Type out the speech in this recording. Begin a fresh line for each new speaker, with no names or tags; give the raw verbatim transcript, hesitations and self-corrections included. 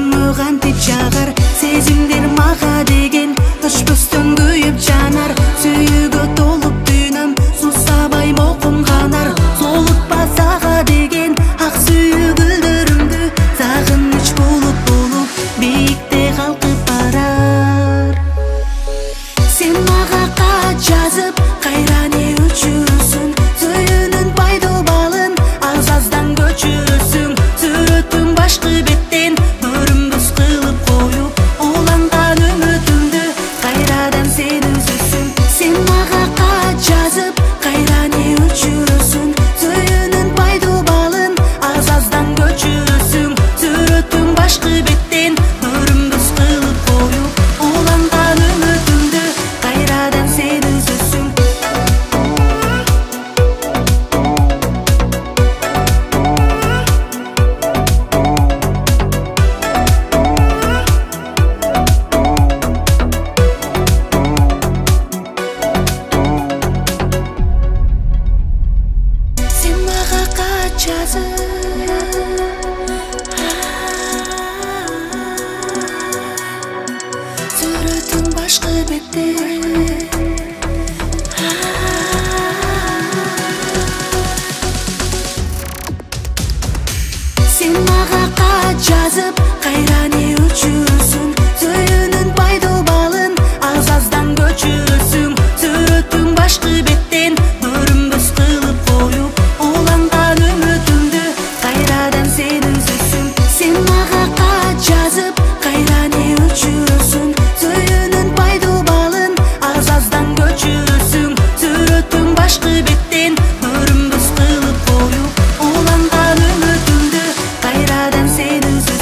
жүрөгүмө кантип жагар, сезимдер мага деген өчпөстөн күйүп жанар. Сүйүүгө толуп дүйнөм, сусабай мокум канар. Золутпа сага деген ак сүйүү гүлдөрүмдү, сагыныч булут болуп бийикте калкып барар. Сен мага кат жазып, кайра не өчүрөсүң, сөйүнүн пайдо балын аз-аздан көчүрөсүң. Сүрөтүң башкы беттен көрүнбөс кылып коюп, уланган үмүтүмдү кайрадан сен үзөсүң. Сен мага кат жазып, кайра не өчүрөсүң, сөйүнүн пайдо балын аз-аздан көчүрөсүң. Сүрөтүң башкы беттен көрүнбөс кылып коюп, уланган үмүтүмдү кайрадан сен үзөсүң. Сен мага кат жазып, сүрөтүң башкы бетте. Сен мага кат жазып, кайра не өчүрөсүң, сөйүнүн пайдо балын аз-аздан көчүрөсүң. Сүрөтүң башкы беттен көрүнбөс кылып коюп, уланган үмүтүмдү кайрадан сен үзөсүң. Сен мага кат жазып, кайра не өчүрөсүң, сөйүнүн пайдо балын аз-аздан көчүрөсүң. Сүрөтүң башкы беттен көрүнбөс кылып коюп, уланган үмүтүмдү кайрадан сен үзөсүң.